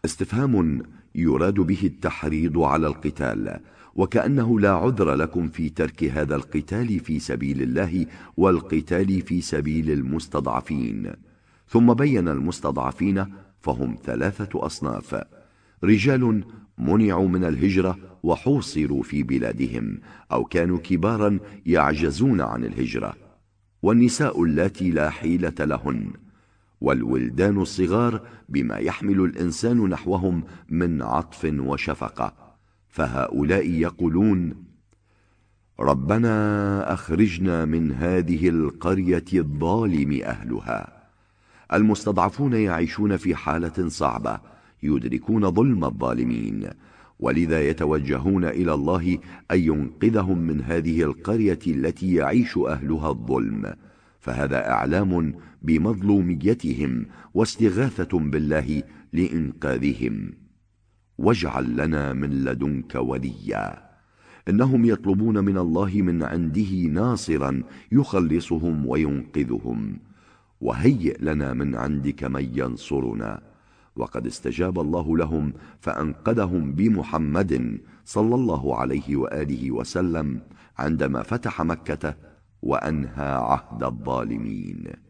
استفهام يراد به التحريض على القتال، وكأنه لا عذر لكم في ترك هذا القتال في سبيل الله والقتال في سبيل المستضعفين. ثم بين المستضعفين فهم 3 أصناف: رجال منعوا من الهجرة وحوصروا في بلادهم أو كانوا كبارا يعجزون عن الهجرة، والنساء اللاتي لا حيلة لهن، والولدان الصغار بما يحمل الإنسان نحوهم من عطف وشفقة. فهؤلاء يقولون: ربنا أخرجنا من هذه القرية الظالم أهلها. المستضعفون يعيشون في حالة صعبة، يدركون ظلم الظالمين، ولذا يتوجهون إلى الله أن ينقذهم من هذه القرية التي يعيش أهلها الظلم، فهذا إعلام بمظلوميتهم واستغاثة بالله لإنقاذهم. واجعل لنا من لدنك وليا. إنهم يطلبون من الله من عنده ناصرا يخلصهم وينقذهم، وهيئ لنا من عندك من ينصرنا. وقد استجاب الله لهم فأنقذهم بمحمد صلى الله عليه وآله وسلم عندما فتح مكة وأنهى عهد الظالمين.